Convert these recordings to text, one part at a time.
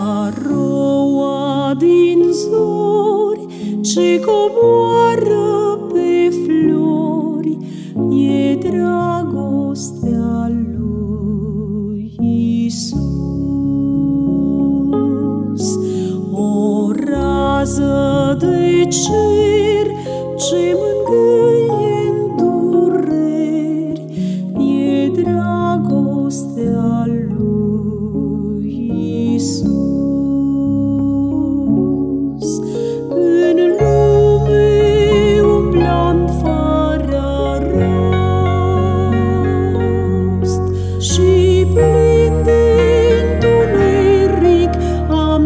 roa din zori ce coboară pe flori e dragostea lui Iisus. O rază de cer ce mângâie în dureri e dragostea lui Iisus. În lume umblam fără rost și plin de întuneric am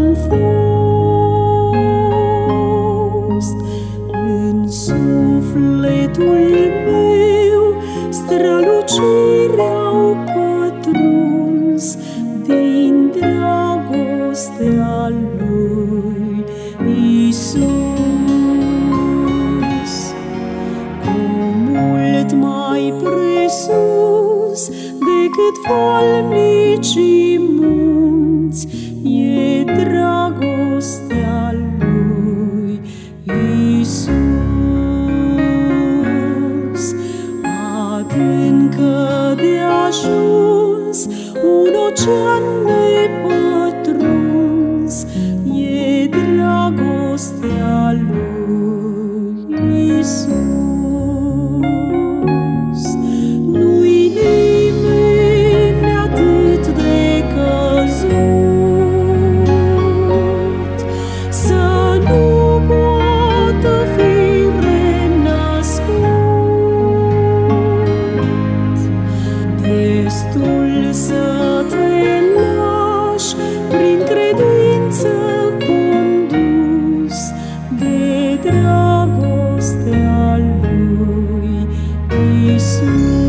fost. În sufletul meu străluciri au pătruns din dragostea lui Iisus. Cu mult mai presus decât falnicii munți e dragostea lui Iisus. Adâncă de ajuns un ocean nepătruns e dragostea lui Iisus. Nu-i nimeni atât de căzut să nu poată fi renăscut. Destul să te lași prin credință condus de dragostea lui Iisus.